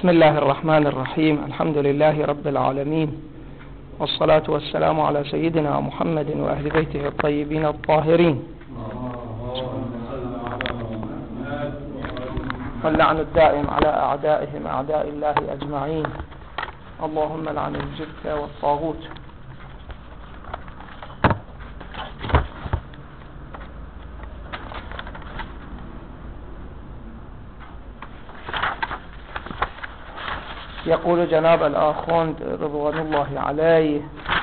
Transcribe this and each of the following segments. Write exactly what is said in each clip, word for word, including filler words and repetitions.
بسم الله الرحمن الرحيم. الحمد لله رب العالمين، والصلاة والسلام على سيدنا محمد وأهل بيته الطيبين الطاهرين، واللعن الدائم على أعدائهم أعداء الله أجمعين. اللهم لعن الجبت والطاغوت. يقول جناب الآخوند رضوان الله عليه: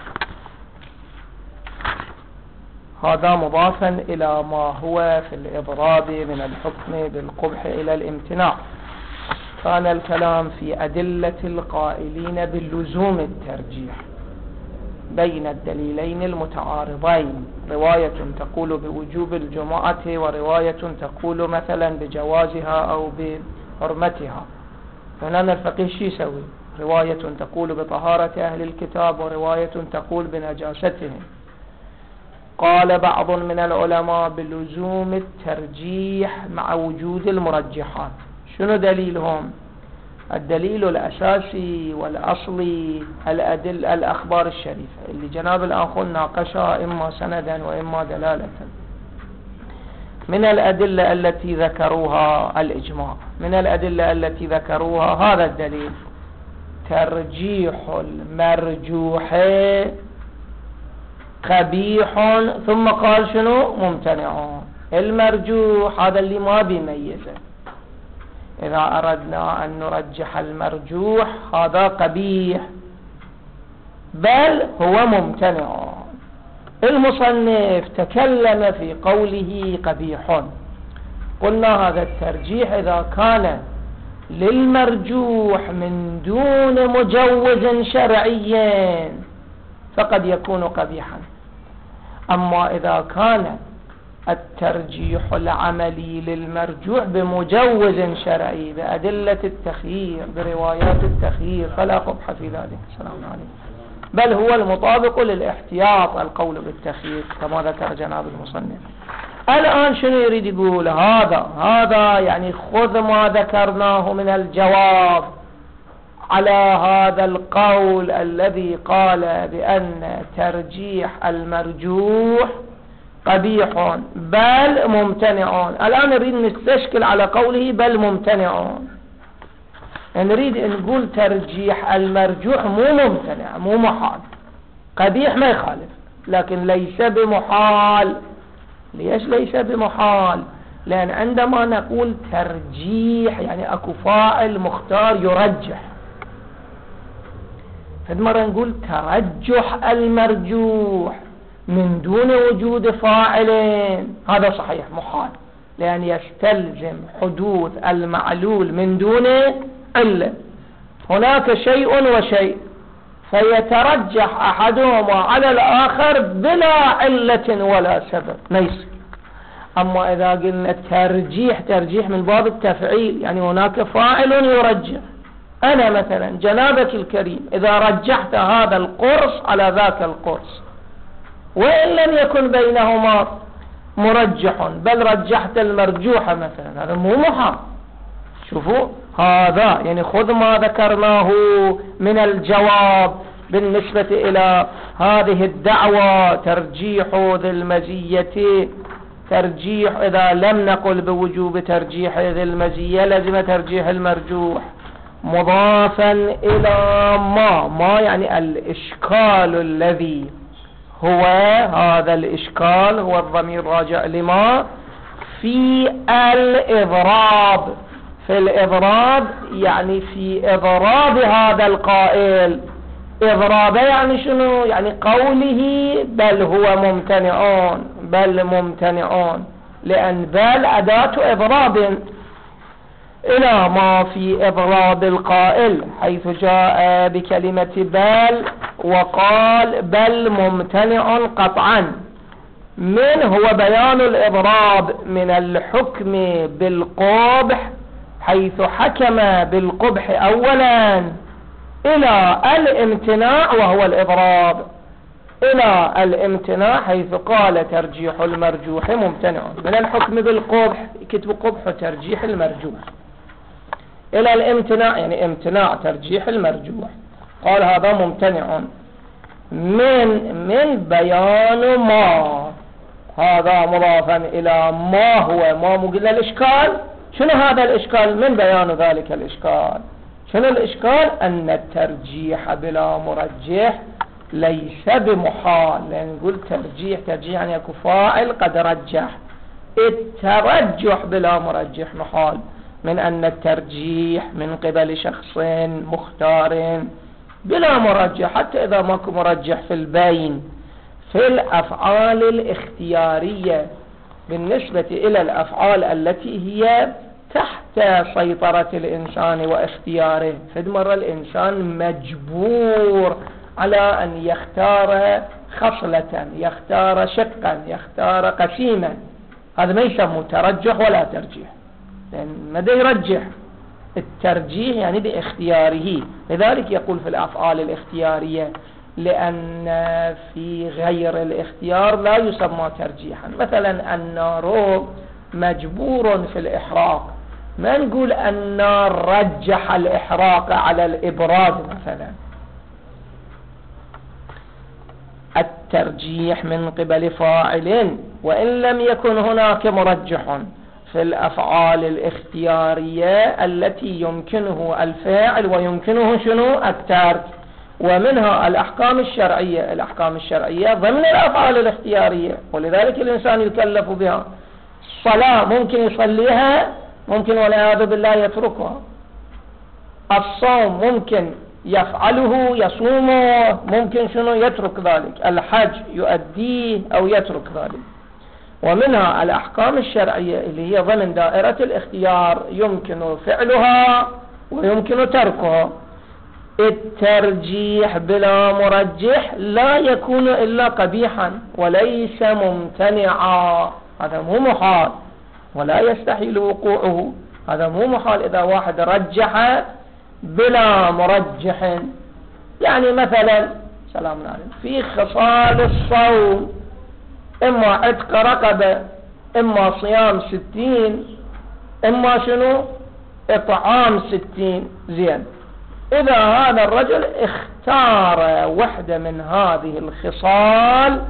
هذا مضافا إلى ما هو في الإضراب من الحكم بالقبح إلى الامتناع. كان الكلام في أدلة القائلين باللزوم الترجيح بين الدليلين المتعارضين، رواية تقول بوجوب الجمعة ورواية تقول مثلا بجوازها أو بحرمتها. فهنا الفقيه شو يسوي؟ رواية تقول بطهارة أهل الكتاب ورواية تقول بنجاستهم. قال بعض من العلماء بلزوم الترجيح مع وجود المرجحات. شنو دليلهم؟ الدليل الأساسي والأصلي الأدل الأخبار الشريفة اللي جناب الآخر ناقشها إما سندا وإما دلالة. من الأدلة التي ذكروها الإجماع، من الأدلة التي ذكروها هذا الدليل: ترجيح المرجوح قبيح، ثم قال شنو؟ ممتنع. المرجوح هذا اللي ما بيميزه، إذا أردنا أن نرجح المرجوح هذا قبيح بل هو ممتنع. المصنف تكلم في قوله قبيح، قلنا هذا الترجيح إذا كان للمرجوح من دون مجوز شرعي فقد يكون قبيحا، أما إذا كان الترجيح العملي للمرجوح بمجوز شرعي بأدلة التخيير بروايات التخيير فلا قبح في ذلك. السلام عليكم. بل هو المطابق للاحتياط القول بالتخيير كما ذكر جناب المصنف. الآن شنو يريد يقول؟ هذا هذا يعني خذ ما ذكرناه من الجواب على هذا القول الذي قال بأن ترجيح المرجوح قبيح بل ممتنع. الآن نريد نستشكل على قوله بل ممتنع، نريد نقول ترجيح المرجوح مو ممتنع مو محال، قبيح ما يخالف لكن ليس بمحال. ليش ليس بمحال؟ لأن عندما نقول ترجيح يعني أكو فاعل مختار يرجح، فمرة نقول ترجح المرجوح من دون وجود فاعلين، هذا صحيح محال، لأن يستلزم حدوث المعلول من دون علة. هناك شيء وشيء فيترجح أحدهما على الآخر بلا علة ولا سبب ما يصير. أما إذا قلنا ترجيح ترجيح من باب التفعيل، يعني هناك فاعل يرجح. أنا مثلا جنابك الكريم إذا رجحت هذا القرص على ذاك القرص وإن لم يكن بينهما مرجح بل رجحت المرجوح مثلا، هذا مو محال. شوفوا هذا يعني خذ ما ذكرناه من الجواب بالنسبة إلى هذه الدعوة ترجيح ذي المزية. ترجيح إذا لم نقل بوجوب ترجيح ذي المزية لازم ترجيح المرجوح مضافا إلى ما ما يعني الإشكال الذي هو هذا الإشكال هو الضمير راجع لما في الإضراب. في الإضراب يعني في إضراب هذا القائل. إضراب يعني شنو؟ يعني قوله بل هو ممتنعون بل ممتنعون، لأن بل أداة إضراب إلى ما في إضراب القائل، حيث جاء بكلمة بل وقال بل ممتنع قطعا. من هو بيان الإضراب من الحكم بالقبح حيث حكم بالقبح أولا إلى الامتناع وهو الإضراب، إلى الامتناع حيث قال ترجيح المرجوح ممتنع. من الحكم بالقبح كتب قبح ترجيح المرجوح، إلى الامتناع، يعني امتناع ترجيح المرجوح، قال هذا ممتنع من من بيان ما، هذا مضافا إلى ما هو ما مقل الإشكال. شنو هذا الإشكال؟ من بيان ذلك الإشكال. شنو الإشكال؟ أن الترجيح بلا مرجح ليس بمحال، لأن نقول ترجيح ترجيح يعني يكون فاعل قد رجح، الترجح بلا مرجح محال، من أن الترجيح من قبل شخص مختار بلا مرجح، حتى إذا ماكو مرجح في البين في الأفعال الاختيارية بالنسبة إلى الأفعال التي هي تحت سيطرة الإنسان واختياره. فد مرة الإنسان مجبور على أن يختار خصلة، يختار شقا، يختار قسيما، هذا ما يسمى ترجح ولا ترجيح، لأن ماذا يرجح؟ الترجيح يعني باختياره. لذلك يقول في الأفعال الاختيارية لأن في غير الاختيار لا يسمى ترجيحا. مثلا النار مجبور في الإحراق، ما نقول النار رجح الإحراق على الإبراد مثلا. الترجيح من قبل فاعل وإن لم يكن هناك مرجح في الأفعال الاختيارية التي يمكنه الفاعل ويمكنه شنو؟ الترك. ومنها الأحكام الشرعية، الأحكام الشرعية ضمن الأفعال الاختيارية، ولذلك الإنسان يكلف بها. الصلاة ممكن يصليها، ممكن والعياذ بالله يتركها. الصوم ممكن يفعله يصومه، ممكن شنو يترك ذلك. الحج يؤديه أو يترك ذلك. ومنها الأحكام الشرعية اللي هي ضمن دائرة الاختيار يمكن فعلها ويمكن تركها. الترجيح بلا مرجح لا يكون إلا قبيحا وليس ممتنعا، هذا مو محال ولا يستحيل وقوعه، هذا مو محال إذا واحد رجح بلا مرجح. يعني مثلا سلام عليكم في خصال الصوم، إما عتق رقبة، إما صيام ستين، إما شنو إطعام ستين. زين، إذا هذا الرجل اختار واحدة من هذه الخصال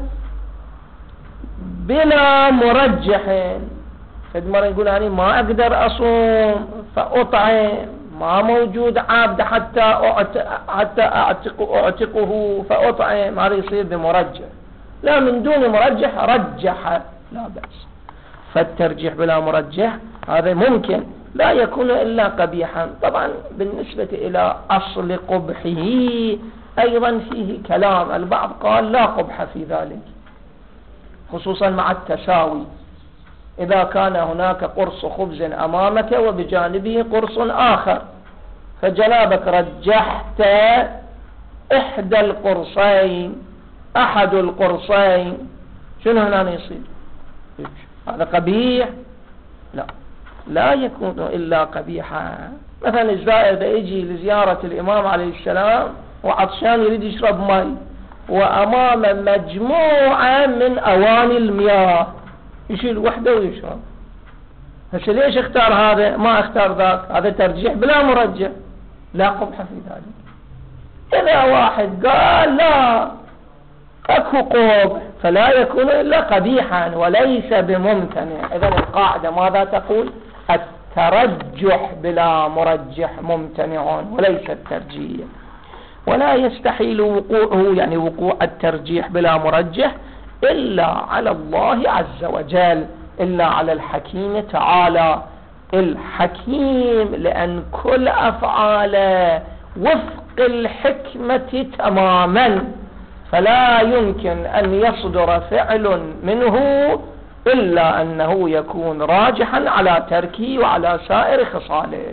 بلا مرجح، فد مرة يقول يعني ما أقدر أصوم فأطعم، ما موجود عبد حتى حتى أعتق أعتقه فأطعم، هذا يصير بمرجح. لا، من دون مرجح رجح لا بأس. فالترجيح بلا مرجح هذا ممكن، لا يكون إلا قبيحا. طبعا بالنسبة إلى أصل قبحه أيضا فيه كلام، البعض قال لا قبح في ذلك، خصوصا مع التساوي. إذا كان هناك قرص خبز أمامك وبجانبه قرص آخر، فجنابك رجحت إحدى القرصين، أحد القرصين، شنو هنا يصير؟ هذا قبيح؟ لا، لا يكون إلا قبيحا. مثلا الزائر ده يجي لزيارة الإمام عليه السلام وعطشان يريد يشرب ماء، وأمام مجموعة من أواني المياه، يشيل وحده ويشرب. هسه ليش اختار هذا ما اختار ذاك؟ هذا ترجيح بلا مرجح، لا قبح في ذلك. إذا واحد قال لا أكو قبح فلا يكون إلا قبيحا وليس بممتنع. إذن القاعدة ماذا تقول؟ الترجح بلا مرجح ممتنع وليس الترجيح. ولا يستحيل وقوعه، يعني وقوع الترجيح بلا مرجح، إلا على الله عز وجل، إلا على الحكيم تعالى. الحكيم لأن كل أفعاله وفق الحكمة تماما، فلا يمكن أن يصدر فعل منه إلا أنه يكون راجحا على تركه وعلى سائر خصاله.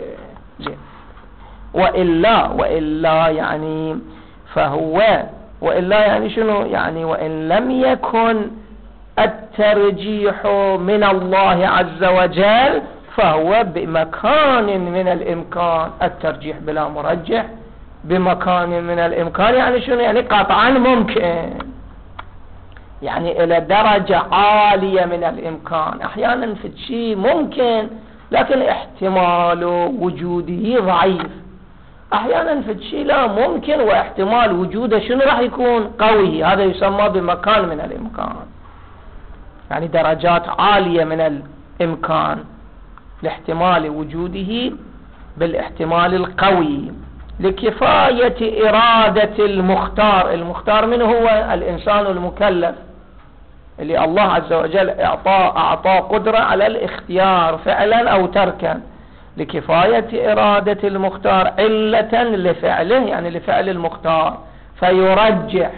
وإلا وإلا يعني فهو وإلا يعني شنو؟ يعني وإن لم يكن الترجيح من الله عز وجل فهو بمكان من الإمكان. الترجيح بلا مرجح بمكان من الإمكان يعني شنو؟ يعني قطعا ممكن، يعني إلى درجة عالية من الإمكان. أحيانا في شيء ممكن لكن احتمال وجوده ضعيف. احيانا في الشيء لا ممكن واحتمال وجوده شنو راح يكون قوي، هذا يسمى بمكان من الامكان، يعني درجات عالية من الامكان لاحتمال وجوده بالاحتمال القوي. لكفاية إرادة المختار، المختار من هو؟ الإنسان المكلف اللي الله عز وجل اعطى اعطى قدرة على الاختيار فعلا او تركا. لكفاية إرادة المختار علة لفعله، يعني لفعل المختار، فيرجح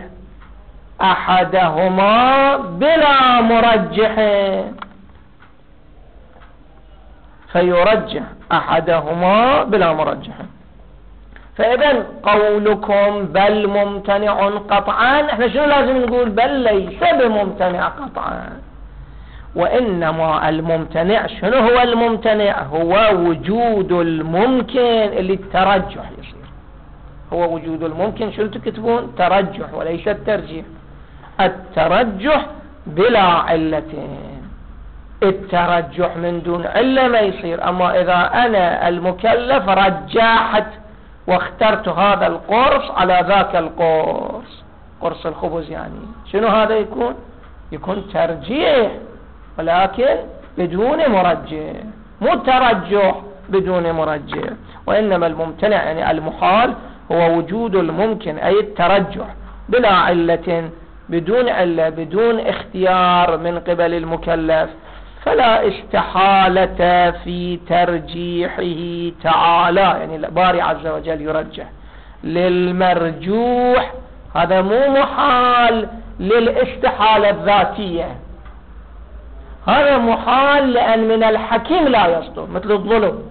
احدهما بلا مرجح، فيرجح احدهما بلا مرجح. فإذا قولكم بل ممتنع قطعا، احنا شنو لازم نقول؟ بل ليس بممتنع قطعا، وإنما الممتنع شنو هو؟ الممتنع هو وجود الممكن اللي الترجح يصير، هو وجود الممكن شنو تكتبون؟ ترجح وليس الترجيح. الترجح بلا علتين، الترجح من دون علة ما يصير. أما إذا أنا المكلف رجحت واخترت هذا القرص على ذاك القرص، قرص الخبز، يعني شنو هذا يكون؟ يكون ترجيح ولكن بدون مرجح، مو ترجح بدون مرجح. وإنما الممتنع يعني المحال هو وجود الممكن أي الترجح بلا علة، بدون علة، بدون اختيار من قبل المكلف. فلا استحالة في ترجيحه تعالى، يعني الباري عز وجل يرجح للمرجوح، هذا مو محال للاستحالة الذاتية، هذا محال لأن من الحكيم لا يصدر، مثل الظلم.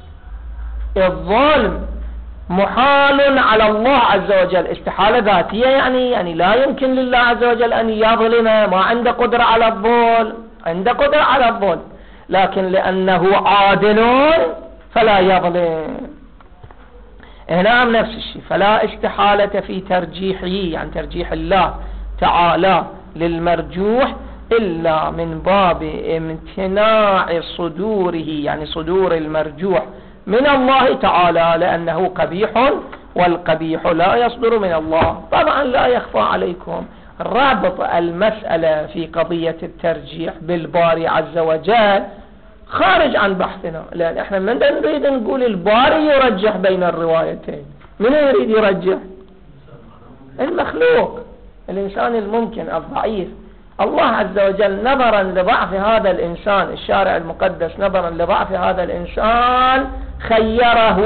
الظلم محال على الله عز وجل، استحالة ذاتية، يعني يعني لا يمكن لله عز وجل أن يظلم، ما عنده قدرة على الظلم، عنده قدرة على الظلم، لكن لأنه عادل فلا يظلم. هنا نفس الشيء، فلا استحالة في ترجيحه، يعني ترجيح الله تعالى للمرجوح، إلا من باب امتناع صدوره، يعني صدور المرجوح من الله تعالى، لأنه قبيح والقبيح لا يصدر من الله. طبعا لا يخفى عليكم رابط المسألة في قضية الترجيح بالباري عز وجل خارج عن بحثنا، لأن احنا من نريد نقول الباري يرجح بين الروايتين. من يريد يرجح؟ المخلوق، الإنسان الممكن الضعيف. الله عز وجل نظرا لضعف هذا الإنسان، الشارع المقدس نظرا لضعف هذا الإنسان خيره،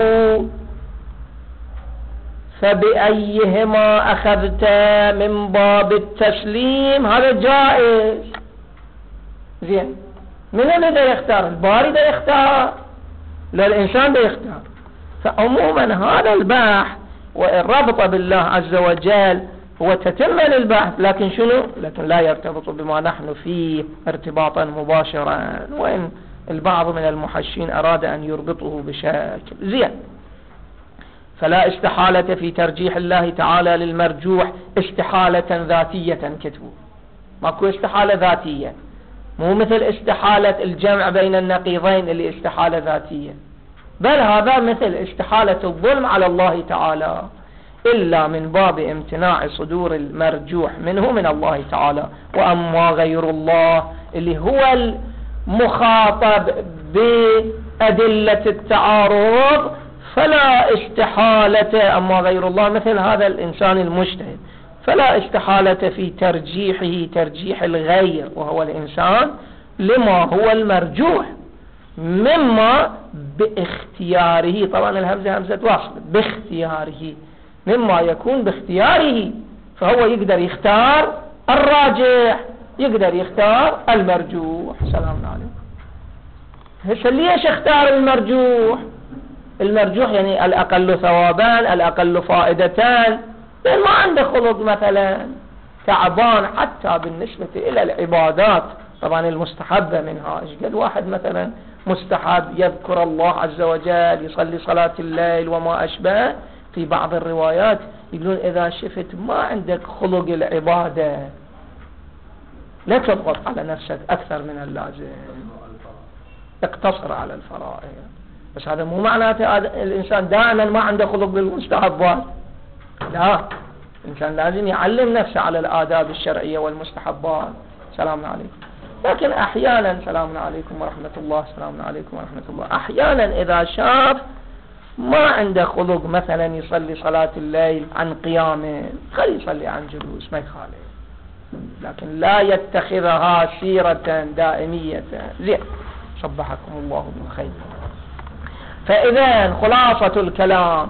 فبأيهما أخذت من باب التسليم، هذا جائز. زين، من اللي دا يختار؟ الباري دا يختار، لا الإنسان دا يختار. فعموما هذا البحث والرابط بالله عز وجل هو تتم للبحث، لكن شنو؟ لكن لا يرتبط بما نحن فيه ارتباطا مباشرا، وإن البعض من المحشين أراد أن يربطه بشكل. زين، فلا استحالة في ترجيح الله تعالى للمرجوح استحالة ذاتية كتبوا، ماكو استحالة ذاتية، مو مثل استحالة الجمع بين النقيضين اللي استحالة ذاتية، بل هذا مثل استحالة الظلم على الله تعالى، إلا من باب امتناع صدور المرجوح منه من الله تعالى. وأما غير الله اللي هو المخاطب بأدلة التعارض فلا استحالة، أما غير الله مثل هذا الإنسان المجتهد فلا استحالة في ترجيحه ترجيح الغير وهو الإنسان لما هو المرجوح مما باختياره، طبعا الهمزة همزة واصل، باختياره، مما يكون باختياره، فهو يقدر يختار الراجح، يقدر يختار المرجوح. سلام عليكم. هسه ليش اختار المرجوح؟ المرجوح يعني الأقل ثوابان، الأقل فائدتان، لأن ما عنده خلق مثلا، تعبان حتى بالنسبة إلى العبادات طبعا المستحبة منها. إيش قد واحد مثلا مستحب يذكر الله عز وجل، يصلي صلاة الليل وما أشبه، في بعض الروايات يقولون إذا شفت ما عندك خلق العبادة لا تضغط على نفسك أكثر من اللازم. اقتصر على الفرائض. بس هذا مو معناته الإنسان دائما ما عنده خلق بالمستحبات، لا، الإنسان لازم يعلم نفسه على الآداب الشرعية والمستحبات. سلام عليكم. لكن أحيانا، سلام عليكم ورحمة الله، سلام عليكم ورحمة الله، أحيانا إذا شاف ما عنده خلق مثلا يصلي صلاة الليل عن قيامه، خلي يصلي عن جلوس، ما يخالف، لكن لا يتخذها سيرة دائمية. زين، صبحكم الله بالخير. فإذا خلاصة الكلام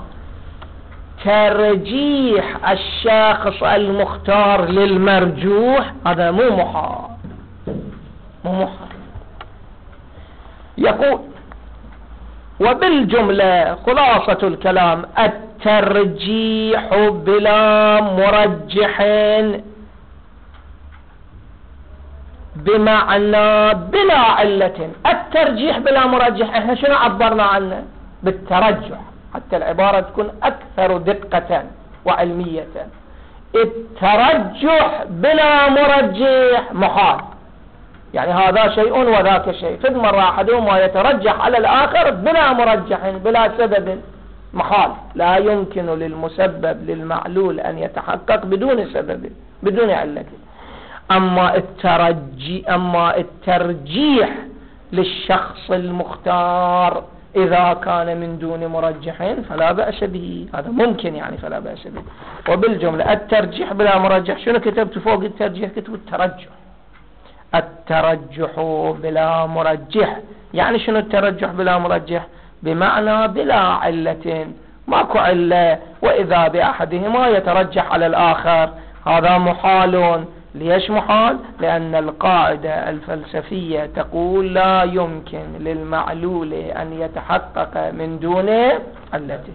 ترجيح الشخص المختار للمرجوح هذا مو محال، مو محال. يقول وبالجملة خلاصة الكلام الترجيح بلا مرجح بمعنى بلا علة. الترجيح بلا مرجح احنا شنو عبرنا عنه؟ بالترجح، حتى العبارة تكون أكثر دقة وعلمية. الترجح بلا مرجح محال، يعني هذا شيء وذاك شيء، فد مرة أحدهما يترجح على الآخر بلا مرجح بلا سبب، محال، لا يمكن للمسبب للمعلول أن يتحقق بدون سبب بدون علة. أما الترجي أما الترجيح للشخص المختار إذا كان من دون مرجح فلا بأس به، هذا ممكن يعني فلا بأس به. وبالجملة الترجيح بلا مرجح، شنو كتبت فوق الترجيح؟ كتبت الترجح. الترجح بلا مرجح يعني شنو الترجح بلا مرجح؟ بمعنى بلا علة، ماكو علة، وإذا بأحدهما يترجح على الآخر، هذا محال. ليش محال؟ لأن القاعدة الفلسفية تقول لا يمكن للمعلول أن يتحقق من دون علته.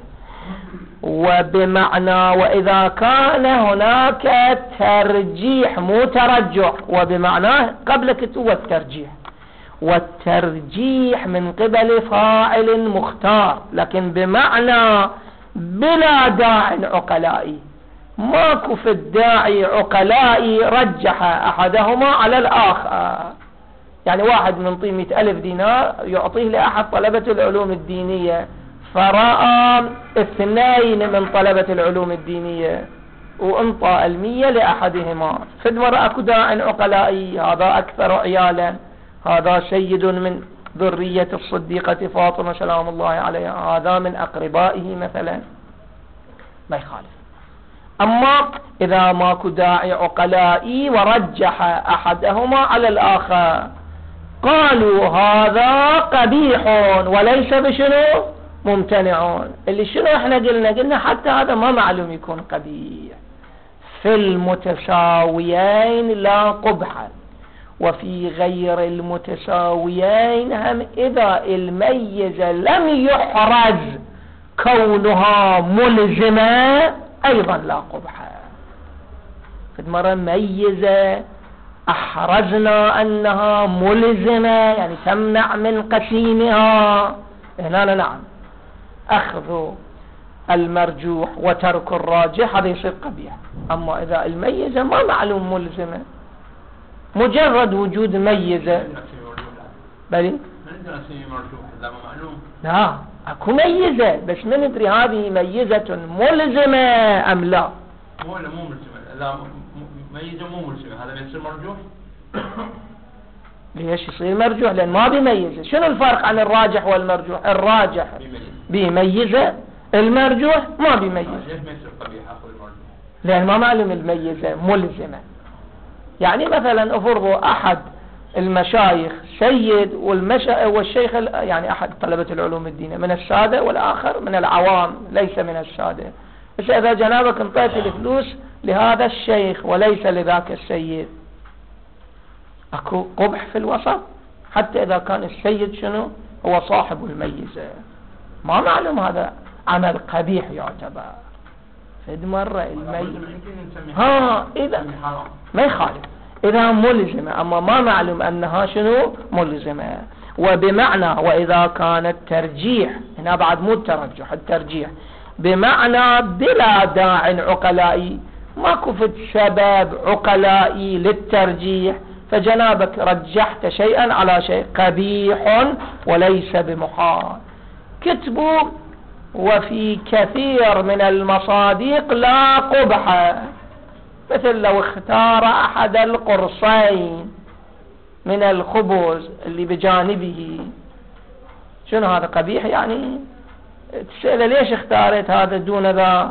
وبمعنى وإذا كان هناك ترجيح، مو ترجح، وبمعنى قبل كتب الترجيح، والترجيح من قبل فاعل مختار، لكن بمعنى بلا داع عقلائي، ماكو في الداعي عقلائي رجح أحدهما على الآخر. يعني واحد من طي مئة ألف دينار يعطيه لأحد طلبة العلوم الدينية، فرأى اثنين من طلبة العلوم الدينية وانطى المية لأحدهما، فد مرة أكو داع عقلائي، هذا أكثر عيالا، هذا سيد من ذرية الصديقة فاطمة سلام الله عليها، هذا من أقربائه مثلا، ما يخالف. أما إذا ماكو داعي عقلائي ورجح أحدهما على الآخر، قالوا هذا قبيح وليس بشنو ممتنعون. اللي شنو احنا قلنا؟ قلنا حتى هذا ما معلوم يكون قبيح. في المتساويين لا قبح، وفي غير المتساويين هم إذا الميزة لم يحرز كونها ملزمة أيضا لا قبح. قد مرة ميزة أحرزنا أنها ملزمة يعني تمنع من قسيمها، هنا نعم أخذ المرجوح وترك الراجح هذا يصير قبيح. أما إذا الميزة ما معلوم ملزمة، مجرد وجود ميزة بلي لا اكو ميزة، بس من ندري هذه ميزة ملزمة ام لا. مو لا مو ملزمة، لا ميزة مو ملزمة، هذا بيصير مرجوح. ليش يصير مرجوح؟ لان ما بيميزه. شنو الفرق عن الراجح والمرجوح؟ الراجح بيميزه، المرجوح ما بيميزه. ليش ما يصير قبيح اخو المرجوح؟ لان ما معلوم الميزة ملزمة. يعني مثلا افرضوا احد المشايخ سيد والمشا والشيخ يعني أحد طلبة العلوم الدينية من السادة والآخر من العوام ليس من السادة، بس إذا جنابك انطيت الفلوس لهذا الشيخ وليس لذاك السيد، أكو قبح في الوسط حتى إذا كان السيد شنو هو صاحب الميزة، ما معلوم هذا عمل قبيح يعتبر. فد مرة الميزة ها إذا ما يخالف إذا ملزمة، أما ما معلوم أنها شنو ملزمة. وبمعنى وإذا كان الترجيح، هنا بعد مو الترجح، الترجيح بمعنى بلا داع عقلائي، ماكو في سبب عقلائي للترجيح، فجنابك رجحت شيئا على شيء قبيح وليس بمحال. كتبوا وفي كثير من المصادق لا قبح، مثل لو اختار أحد القرصين من الخبز اللي بجانبه، شنو هذا قبيح؟ يعني تسأل ليش اختارت هذا دون ذا؟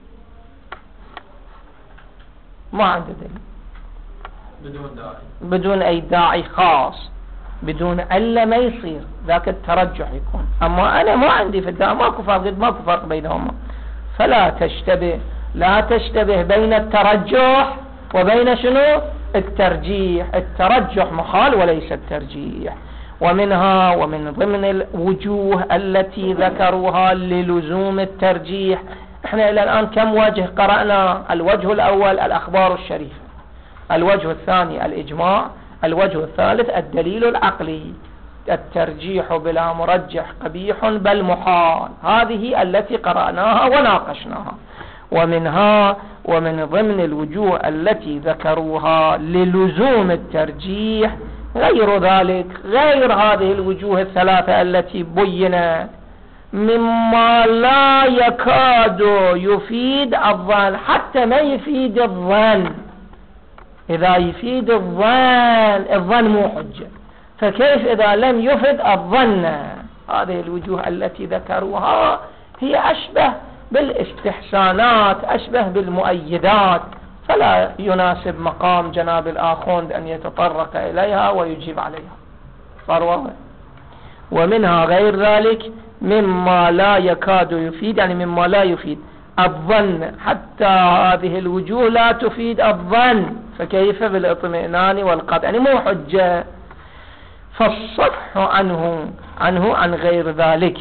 ما عنده دليل، بدون داعي، بدون أي داعي خاص، بدون ألا ما يصير ذاك الترجح يكون. أما أنا ما عندي في الداعي، ماكو فرق، ماكو فرق بينهما. فلا تشتبه، لا تشتبه بين الترجح وبين شنو؟ الترجيح. الترجح محال وليس الترجيح. ومنها ومن ضمن الوجوه التي ذكروها للزوم الترجيح، احنا الى الان كم وجه قرأنا؟ الوجه الاول الأخبار الشريفة، الوجه الثاني الإجماع، الوجه الثالث الدليل العقلي. الترجيح بلا مرجح قبيح بل محال، هذه التي قرأناها وناقشناها. ومنها ومن ضمن الوجوه التي ذكروها للزوم الترجيح غير ذلك، غير هذه الوجوه الثلاثة التي بينت، مما لا يكاد يفيد الظن، حتى ما يفيد الظن. إذا يفيد الظن، الظن مو حجة، فكيف إذا لم يفد الظن؟ هذه الوجوه التي ذكروها هي أشبه بالاستحسانات، أشبه بالمؤيدات، فلا يناسب مقام جناب الآخوند أن يتطرق إليها ويجيب عليها. صار واضح؟ ومنها غير ذلك مما لا يكاد يفيد، يعني مما لا يفيد الظن، حتى هذه الوجوه لا تفيد الظن، فكيف بالاطمئنان والقطع؟ يعني مو حجة. فالصفح عنه عنه عن غير ذلك،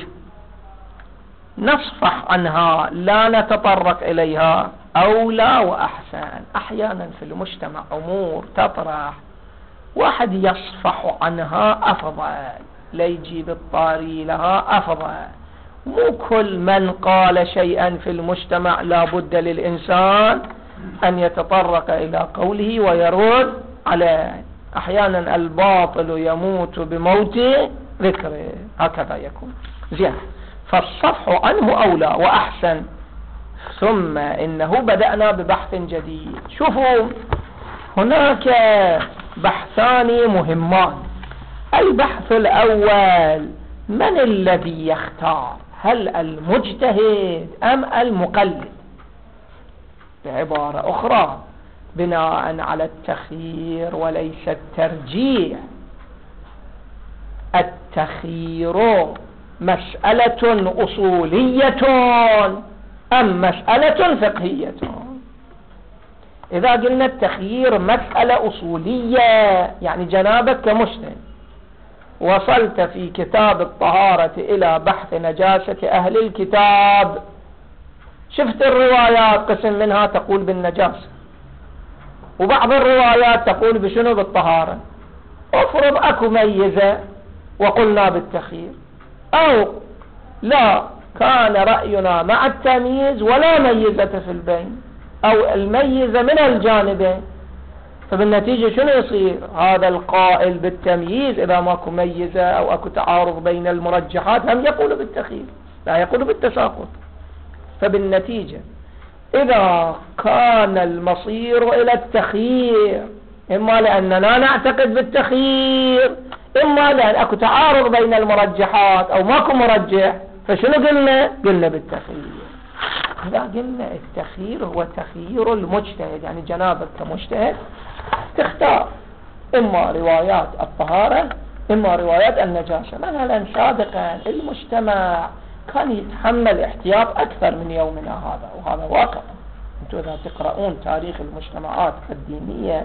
نصفح عنها لا نتطرق إليها أولى وأحسن. أحيانا في المجتمع أمور تطرح واحد يصفح عنها أفضل، لا يجيب الطاري لها أفضل. مو كل من قال شيئا في المجتمع لا بد للإنسان أن يتطرق إلى قوله ويرد عليه. أحيانا الباطل يموت بموت ذكره، هكذا يكون. زين، فالصفح عنه أولى وأحسن. ثم إنه بدأنا ببحث جديد. شوفوا، هناك بحثان مهمان. البحث الأول، من الذي يختار؟ هل المجتهد أم المقلد؟ بعبارة أخرى، بناء على التخيير وليس الترجيح. التخيير مسألة أصولية أم مسألة فقهية؟ إذا قلنا التخيير مسألة أصولية، يعني جنابك كمجتهد وصلت في كتاب الطهارة إلى بحث نجاسة أهل الكتاب، شفت الروايات قسم منها تقول بالنجاسة، وبعض الروايات تقول بشنو؟ بالطهارة. افرض أكو ميزة وقلنا بالتخيير، أو لا كان رأينا مع التمييز ولا ميزة في البين، أو الميزة من الجانبين، فبالنتيجة شنو يصير؟ هذا القائل بالتمييز إذا ماكو ميزة أو أكو تعارض بين المرجحات هم يقول بالتخيير، لا يقول بالتساقط. فبالنتيجة إذا كان المصير إلى التخيير، إما لأننا نعتقد بالتخيير، إما لأن أكو تعارض بين المرجحات أو ماكو مرجح، فشنو قلنا؟ قلنا بالتخيير. إذا قلنا التخيير هو تخيير المجتهد، يعني جنابك كمجتهد تختار إما روايات الطهارة إما روايات النجاسة. مثلا سابقا المجتمع كان يتحمل احتياط أكثر من يومنا هذا، وهذا واقع. أنتم إذا تقرؤون تاريخ المجتمعات الدينية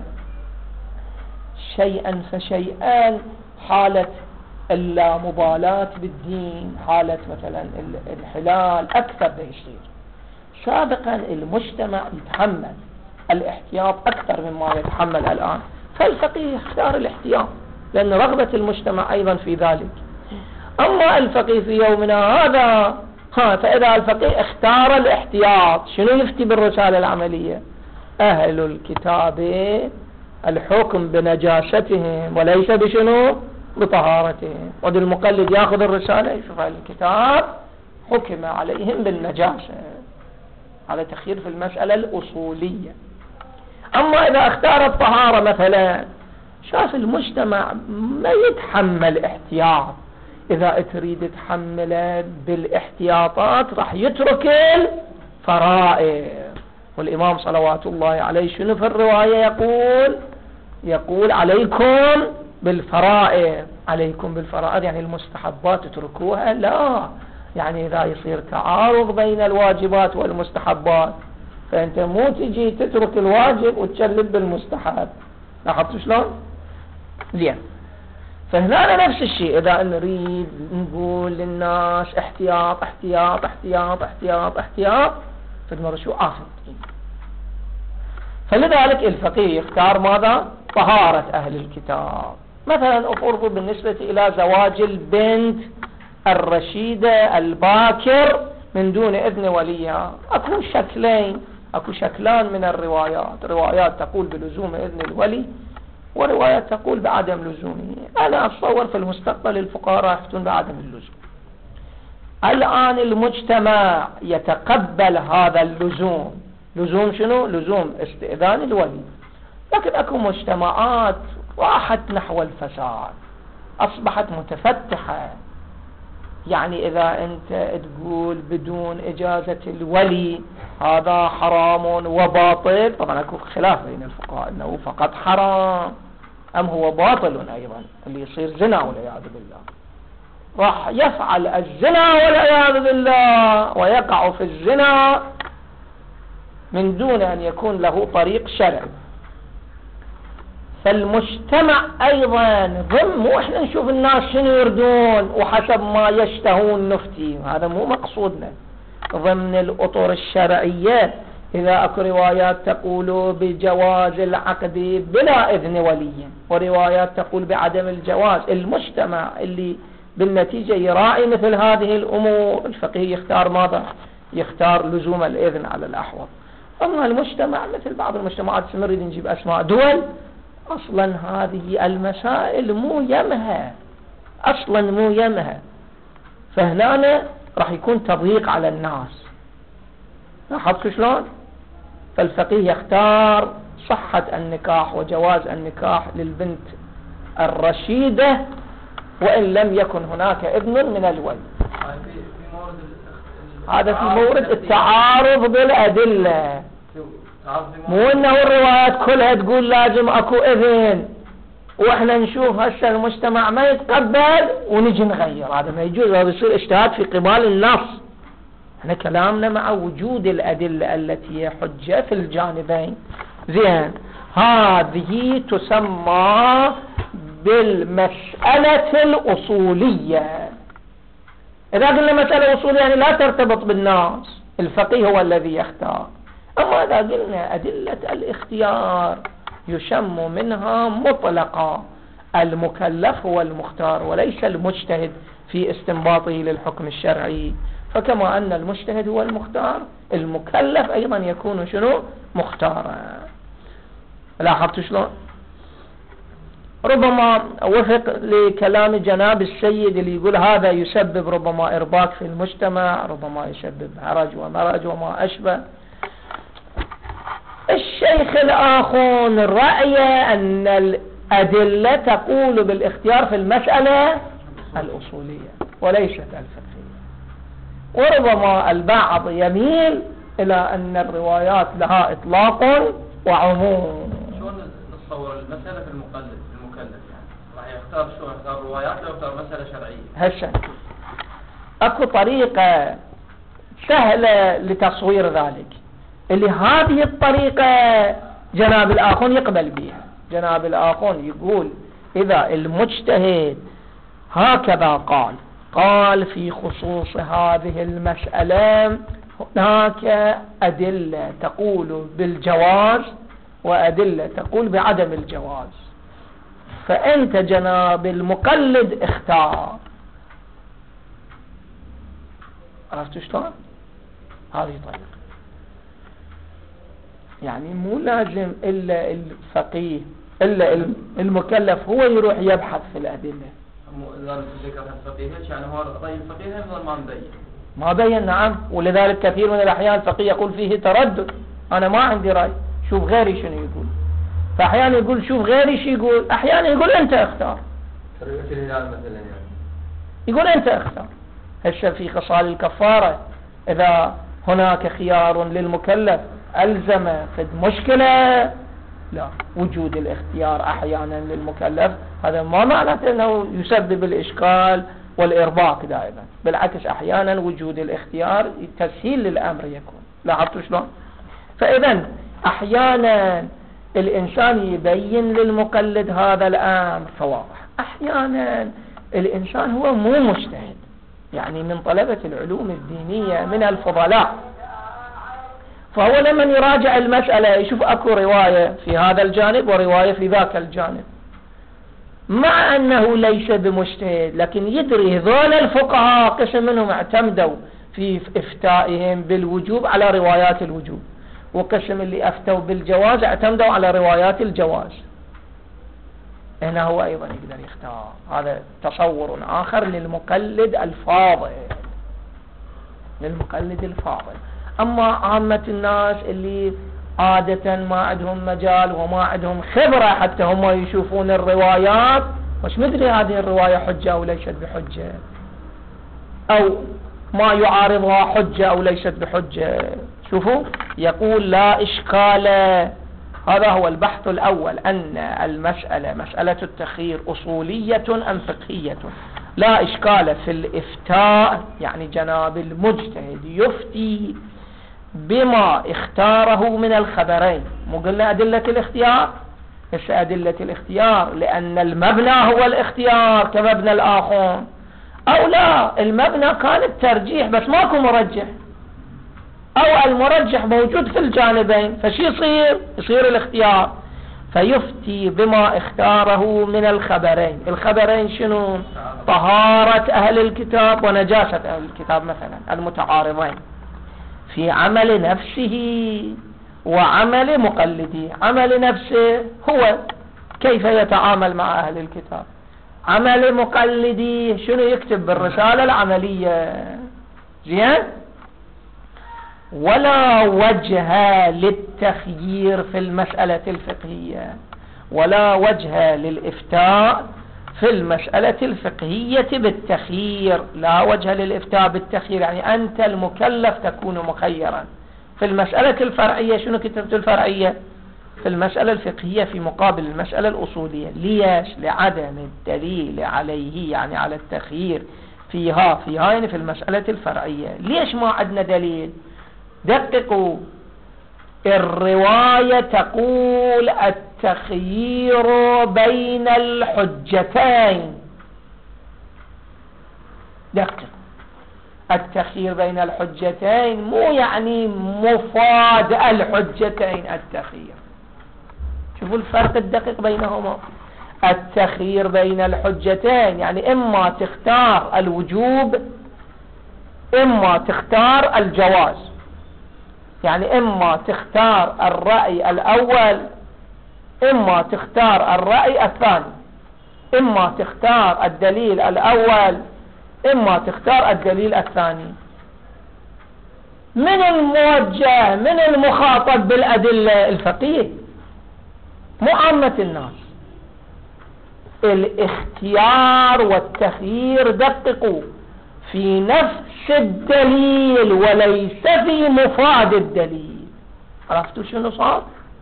شيئا فشيئا، حالة اللامبالاة بالدين، حالة مثلا الانحلال أكثر ده يصير. سابقا المجتمع يتحمل الاحتياط أكثر مما يتحمل الآن، فالفقيه اختار الاحتياط لأن رغبة المجتمع أيضا في ذلك. أما الفقيه في يومنا هذا، ها فإذا الفقيه اختار الاحتياط، شنو يفتي بالرسالة العملية؟ أهل الكتاب الحكم بنجاستهم وليس بشنو بطهارتهم. ودي المقلد ياخذ الرسالة يشوف الكتاب حكم عليهم بالنجاسة، هذا تخيير في المسألة الأصولية. أما إذا اختار الطهارة مثلا، شاف المجتمع ما يتحمل احتياط، إذا تريد تحمله بالاحتياطات راح يترك الفرائض. والإمام صلوات الله عليه شنو في الرواية يقول؟ يقول عليكم بالفرائض. عليكم بالفرائض يعني المستحبات تتركوها؟ لا، يعني إذا يصير تعارض بين الواجبات والمستحبات فأنت مو تجي تترك الواجب وتشلب بالمستحب. لاحظت شلون؟ زين. فهنا نفس الشيء، إذا نريد نقول للناس احتياط احتياط احتياط احتياط احتياط فنمر شو آخر. فلذلك الفقيه يختار ماذا؟ طهارة أهل الكتاب. مثلا أفرض بالنسبة إلى زواج البنت الرشيدة الباكر من دون إذن وليها، أكو شكلين، أكو شكلان من الروايات، روايات تقول بلزوم إذن الولي وروايات تقول بعدم لزومه. أنا أتصور في المستقبل الفقهاء يفتون بعدم اللزوم. الآن المجتمع يتقبل هذا اللزوم. لزوم شنو؟ لزوم استئذان الولي. لكن أكو مجتمعات راحت نحو الفساد، أصبحت متفتحة. يعني إذا أنت تقول بدون إجازة الولي هذا حرام وباطل، طبعا أكو خلاف بين الفقهاء أنه فقط حرام أم هو باطل أيضا، اللي يصير زنا والعياذ بالله راح يفعل الزنا والعياذ بالله ويقع في الزنا من دون أن يكون له طريق شرعي. فالمجتمع أيضا ضمن، مو إحنا نشوف الناس شنو يردون وحسب ما يشتهون نفتي، هذا مو مقصودنا. ضمن الأطر الشرعية إذا أكو روايات تقول بجواز العقد بلا إذن ولي وروايات تقول بعدم الجواز، المجتمع اللي بالنتيجة يراعي مثل هذه الأمور الفقيه يختار ماذا؟ يختار لزوم الإذن على الأحوط. أما المجتمع مثل بعض المجتمعات نريد نجيب أسماء دول، أصلا هذه المسائل مو يمها، أصلا مو يمها، فهنا راح يكون تضييق على الناس. لاحظت شلون؟ فالفقيه يختار صحة النكاح وجواز النكاح للبنت الرشيدة وإن لم يكن هناك ابن من الولي. هذا في مورد التعارض بالأدلة، مو انه الروايات كلها تقول لازم اكو اذن واحنا نشوف هسه المجتمع ما يتقبل ونجي نغير. هذا ما يجوز، هذا يصير اجتهاد في قبال النص. احنا كلامنا مع وجود الادله التي هي حجه في الجانبين. زين، هذه تسمى بالمساله الاصوليه. اذا قلنا مساله اصوليه يعني لا ترتبط بالناس، الفقيه هو الذي يختار. أما إذا قلنا أدلة الاختيار يشم منها مطلقا المكلف هو المختار وليس المجتهد في استنباطه للحكم الشرعي. فكما أن المجتهد هو المختار، المكلف أيضا يكون شنو؟ مختارا. لاحظت شلون؟ ربما وفق لكلام جناب السيد اللي يقول هذا يسبب ربما إرباك في المجتمع، ربما يسبب هرج ومرج وما أشبه. الشيخ الآخون رأي أن الأدلة تقول بالاختيار في المسألة الأصولية وليست الفقهية. وربما البعض يميل إلى أن الروايات لها إطلاق وعموم. شلون نتصور المسألة في المقلد في المكلف؟ يعني راح يختار شو؟ يختار روايات أو يختار مسألة شرعية؟ هسه أكو طريقة سهلة لتصوير ذلك، اللي هذه الطريقة جناب الآخون يقبل بها. جناب الآخون يقول إذا المجتهد هكذا قال قال في خصوص هذه المسألة هناك أدلة تقول بالجواز وأدلة تقول بعدم الجواز، فأنت جناب المقلد اختار. عرفت شلون؟ هذه طريقة، يعني مو لازم إلا الفقيه إلا المكلف هو يروح يبحث في الأدلة. ذلك ذكر الفقيه يعني هو رأي الفقيه هذا ما مبين ما بين. نعم. ولذلك كثير من الأحيان الفقيه يقول فيه تردد، أنا ما عندي رأي، شوف غيري شنو يقول. فأحيانا يقول شوف غيري شو يقول، أحيانا يقول أنت اختار، يقول أنت اختار. هسه في خصال الكفارة إذا هناك خيار للمكلف ألزم في مشكلة، لا، وجود الاختيار أحيانا للمكلف هذا ما معناته أنه يسبب الإشكال والإرباك دائما، بالعكس أحيانا وجود الاختيار تسهيل للأمر يكون. لاحظتوا شلون؟ فإذا أحيانا الإنسان يبين للمقلد هذا الأمر فواضح، أحيانا الإنسان هو مو مجتهد، يعني من طلبة العلوم الدينية من الفضلاء، فهو لما يراجع المسألة يشوف أكو رواية في هذا الجانب ورواية في ذاك الجانب، مع أنه ليس بمجتهد لكن يدري ذول الفقهاء قسم منهم اعتمدوا في إفتائهم بالوجوب على روايات الوجوب، وقسم اللي أفتوا بالجواز اعتمدوا على روايات الجواز. هنا هو أيضا يقدر يختار. هذا تصور آخر للمقلد الفاضل، للمقلد الفاضل. أما عامة الناس اللي عادة ما عندهم مجال وما عندهم خبرة حتى هم يشوفون الروايات، مش مدري هذه الرواية حجة أو ليست بحجة، أو ما يعارضها حجة أو ليست بحجة. شوفوا، يقول لا إشكال، هذا هو البحث الأول، أن المسألة مسألة التخيير أصولية أم فقهية. لا إشكال في الإفتاء، يعني جناب المجتهد يفتي بما اختاره من الخبرين. مو قلنا أدلة الاختيار؟ إيش أدلة الاختيار؟ لأن المبنى هو الاختيار كمبنى الآخر، أو لا، المبنى كان الترجيح بس ماكو مرجح، أو المرجح موجود في الجانبين، فشي يصير؟ يصير الاختيار. فيفتي بما اختاره من الخبرين. الخبرين شنو؟ طهارة أهل الكتاب ونجاسة أهل الكتاب مثلا المتعارضين في عمل نفسه وعمل مقلديه. عمل نفسه هو كيف يتعامل مع أهل الكتاب، عمل مقلديه شنو يكتب بالرسالة العملية. زين؟ ولا وجه للتخيير في المسألة الفقهية، ولا وجه للإفتاء في المسألة الفقهية بالتخيير. لا وجه للإفتاء بالتخيير، يعني أنت المكلف تكون مخيرا. في المسألة الفرعية شنو كتبت الفرعية؟ في المسألة الفقهية في مقابل المسألة الأصولية. ليش؟ لعدم الدليل عليه، يعني على التخيير فيها في هاي في المسألة الفرعية. ليش ما عندنا دليل؟ دققوا، الرواية تقول التخيير بين الحجتين. دقق، التخيير بين الحجتين مو يعني مفاد الحجتين التخيير. شوفوا الفرق الدقيق بينهما. التخيير بين الحجتين يعني إما تختار الوجوب إما تختار الجواز، يعني إما تختار الرأي الأول إما تختار الرأي الثاني، إما تختار الدليل الأول إما تختار الدليل الثاني. من الموجه من المخاطب بالأدلة؟ الفقيه، مو عامة الناس. الاختيار والتخيير دققوا في نفس الدليل وليس في مفاد الدليل. عرفتوا شنو صار؟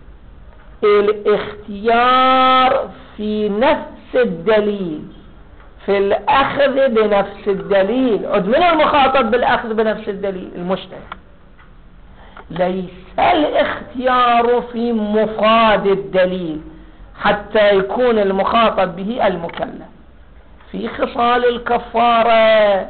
الاختيار في نفس الدليل، في الأخذ بنفس الدليل. عد من المخاطب بالأخذ بنفس الدليل؟ المجتهد. ليس الاختيار في مفاد الدليل حتى يكون المخاطب به المكلف. في خصال الكفارة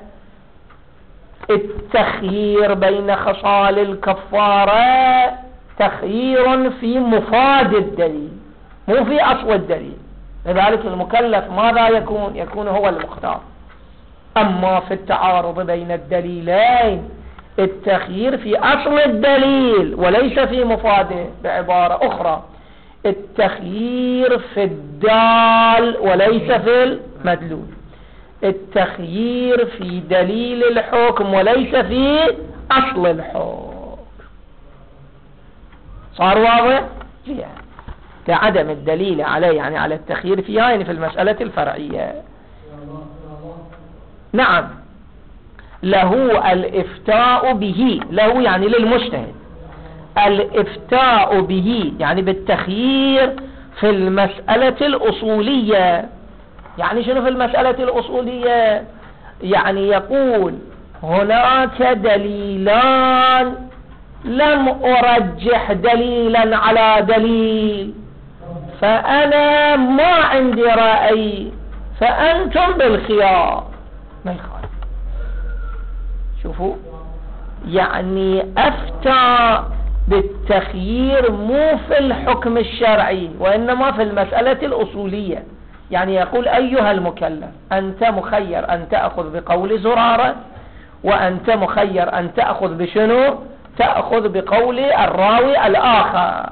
التخيير بين خصال الكفارة تخيير في مفاد الدليل مو في أصل الدليل. لذلك المكلف ماذا يكون؟ يكون هو المختار. أما في التعارض بين الدليلين التخيير في أصل الدليل وليس في مفاده. بعبارة أخرى، التخيير في الدال وليس في المدلول، التخيير في دليل الحكم وليس في أصل الحكم. صار واضح؟ يعني كعدم الدليل عليه، يعني على التخيير فيها، يعني في المسألة الفرعية. نعم، له الإفتاء به، له يعني للمجتهد، الإفتاء به يعني بالتخيير في المسألة الأصولية. يعني شنو في المسألة الأصولية؟ يعني يقول هناك دليلان لم أرجح دليلا على دليل، فأنا ما عندي رأي، فأنتم بالخيار. ما يخالف. شوفوا، يعني أفتى بالتخيير مو في الحكم الشرعي وإنما في المسألة الأصولية. يعني يقول أيها المكلف، أنت مخير أن تأخذ بقول زرارة، وأنت مخير أن تأخذ بشنو؟ تأخذ بقول الراوي الآخر.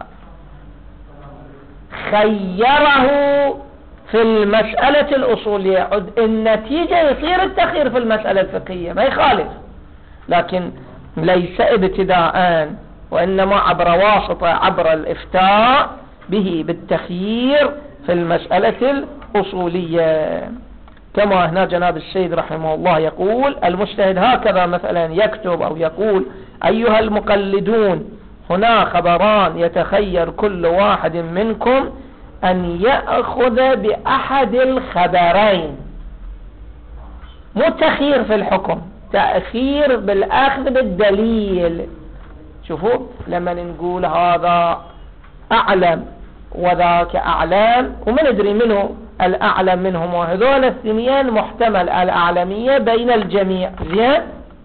خيره في المسألة الأصولية، النتيجة يصير التخيير في المسألة الفقهية، ما يخالف، لكن ليس ابتداء وإنما عبر واسطة، عبر الإفتاء به بالتخيير في المسألة الأصولية. كما هنا جناب السيد رحمه الله يقول المجتهد هكذا مثلا يكتب أو يقول أيها المقلدون، هنا خبران يتخير كل واحد منكم أن يأخذ بأحد الخبرين. مو تخيير في الحكم، تأخير بالأخذ بالدليل. شوفوا، لما نقول هذا أعلم وذاك أعلم، ومن ندري منه الأعلم منهم، وهذول الثنين محتمل الأعلمية بين الجميع. زين،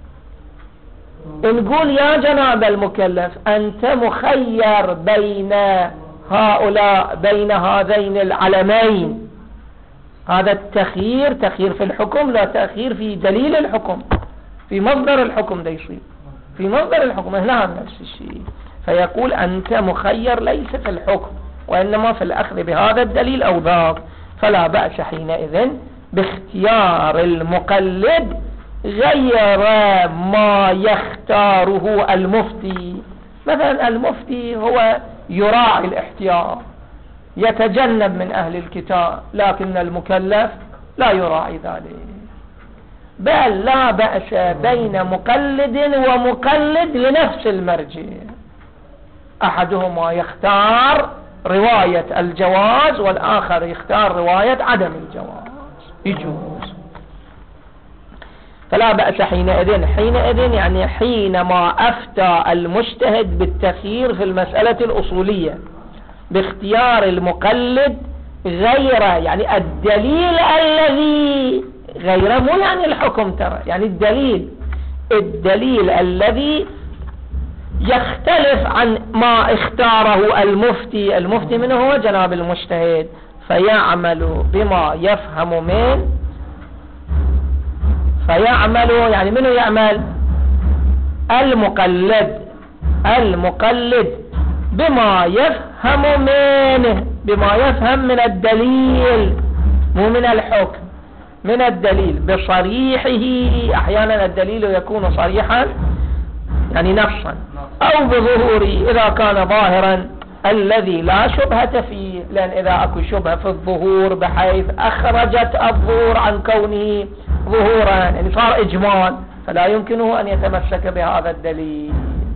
نقول يا جناب المكلف أنت مخير بين هؤلاء، بين هذين العلمين. هذا التخيير تخيير في الحكم، لا تأخير في دليل الحكم، في مصدر الحكم. ده يصير في مصدر الحكم، هنا نفس الشيء. فيقول أنت مخير ليس في الحكم وإنما في الأخذ بهذا الدليل أو ذاك، فلا بأس حينئذ باختيار المقلد غير ما يختاره المفتي. مثلا المفتي هو يراعي الاحتياط، يتجنب من أهل الكتاب، لكن المكلف لا يراعي ذلك. بل لا بأس بين مقلد ومقلد لنفس المرجع، أحدهما يختار رواية الجواز والآخر يختار رواية عدم الجواز، يجوز. فلا بأس حينئذ. حينئذ يعني حينما أفتى المجتهد بالتخيير في المسألة الأصولية باختيار المقلد غير، يعني الدليل الذي غير، مو يعني الحكم ترى، يعني الدليل الدليل الذي يختلف عن ما اختاره المفتي. المفتي منه هو جناب المجتهد، فيعمل بما يفهم من فيعمل يعني منه يعمل المقلد المقلد بما يفهم منه، بما يفهم من الدليل، مو من الحكم، من الدليل بصريحه. أحيانا الدليل يكون صريحا يعني نصا، أو بظهوره إذا كان ظاهرا الذي لا شبهة فيه، لأن إذا أكو شبهة في الظهور بحيث أخرجت الظهور عن كونه ظهورا، يعني صار إجمال، فلا يمكنه أن يتمسك بهذا الدليل.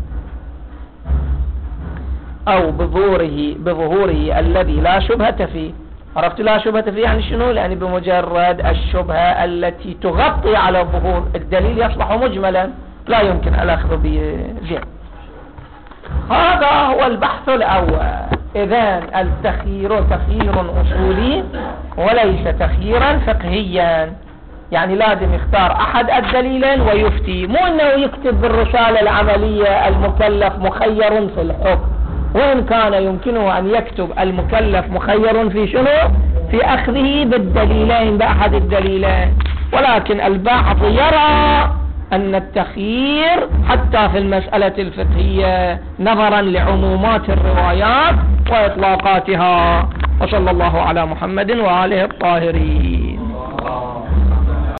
أو بظهوره بظهوره الذي لا شبهة فيه. عرفت لا شبهة فيه يعني شنو؟ يعني بمجرد الشبهة التي تغطي على الظهور الدليل يصبح مجملا، لا يمكن الأخذ به. زين، هذا هو البحث الأول. إذن التخيير تخيير أصولي وليس تخييرا فقهيا، يعني لازم يختار أحد الدليلين ويفتي، مو أنه يكتب بالرسالة العملية المكلف مخير في الحكم، وإن كان يمكنه أن يكتب المكلف مخير في شنو؟ في أخذه بالدليلين، بأحد الدليلين، ولكن البعض يرى أن التخيير حتى في المسألة الفقهية نظرا لعمومات الروايات وإطلاقاتها. وصلى الله على محمد وآله الطاهرين.